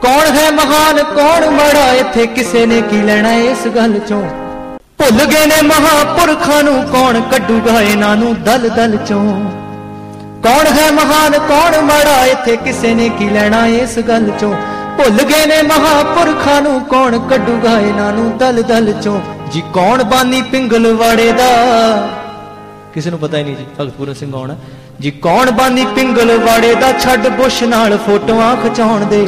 कौन है महान कौन माड़ा इत्थे किसे ने की लेना इस गल चों भुल गए ने महापुरखां नूं कौन कड्डूगा इन्हां नूं दल दल चों कौन है महान कौन माड़ा इत्थे किसे ने की लेना इस गल चों भुल गए ने महापुरखां नूं कौन कड्डूगा इन्हां नूं दल दल चों जी कौन बानी पिंगलवाड़े दा किसे नूं पता ही नहीं जी भगत पूरन सिंह कौन है जी कौन बानी पिंगलवाड़े दा छड्ड बुश नाल फोटोआं खिचाउण दे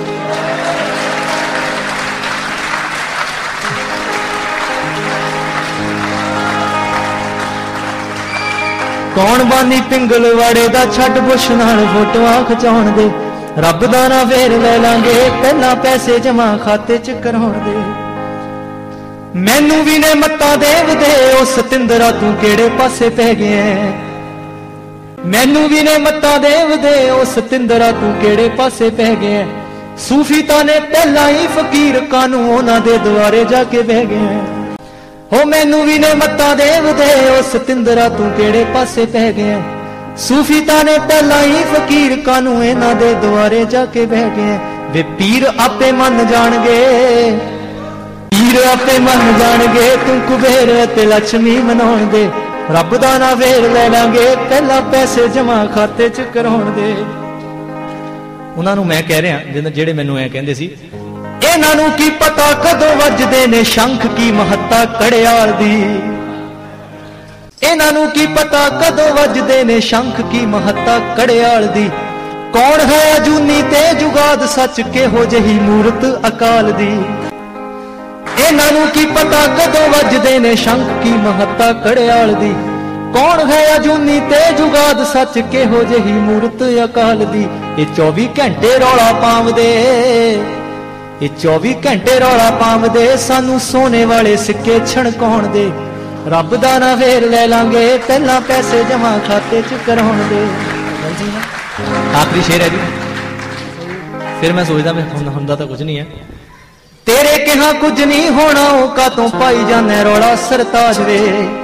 कौन बानी पिंगलवाड़े दा छड्ड बुश नाल फोटोआं खिचाउण दे रब दा ना फेर ले लांगे पहला पैसे जमा खाते च कराउण दे मैनू भी ने मत्ता देव दे ओ सतिंदरा तू केड़े पासे पै गया मैनू भी ने मत्ता देव दे ओ सतिंदरा तू केड़े पासे पै गया सूफी ताने पहला ही फकीर कानू उन्हां दे द्वारे जाके बह गया हो मैनू भी ने मत्ता देव दे ओ सतिंदरा तू केड़े पासे पै गया सूफी ताने पहला ही फकीर कानू इन्हां दे द्वारे जाके बह गए वे पीर आपे मन जाणगे पीर आपे मन जाणगे तू कुबेर ते लक्ष्मी मनाउण दे रब दा ना फेर ले लांगे पहला पैसे जमा खाते च कराउण दे उन्हां नूं मैं कह रहा जेड़े मैनू ऐ कहंदे सी इन्हां नूं की पता कदों वजदे ने शंख की महत्ता कड़ियाल दी इन्हां नूं की पता कदों वजदे ने शंख की महत्ता कड़ियाल दी कौन है अजूनी ते जुगाद सच किहो जही मूरत अकाल दी इन्हां नूं की पता कदों वजदे ने शंख की महत्ता कड़ियाल दी कौन है अजूनी ते जुगाद सच किहो जही मूरत अकाल दी ये 24 घंटे रौला पावदे ये 24 घंटे रौला पावदे सानू सोने वाले सिक्के छणकाउण दे रब दा ना फेर ले लांगे पहला पैसे जमा खाते च कराउण दे आखिरी शेर है जी फिर मैं सोचदा मैं हुंदा तां कुछ नहीं है तेरे कहा कुछ नहीं होना का तो पाई जाने रौला सरताज वे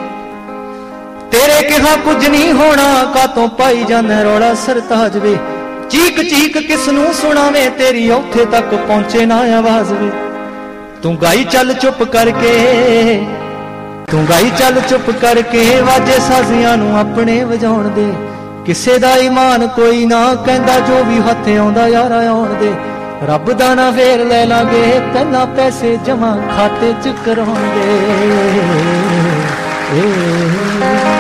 तेरे कहा कुछ नहीं होना का तो पाई जाने रौला सरताज वे चीक चीक किसनू सुनावे तेरी औथे तक पहुंचे ना आवाज वे तू गाई चल चुप करके तू गाई चल चुप करके वाजे साजियां नू अपने वजाउण दे किसे दा ईमान कोई ना कहंदा जो भी हथे आउंदा यार आउण दे रब दा ना फेर ले लांगे पहला पैसे जमा खाते च कराउण दे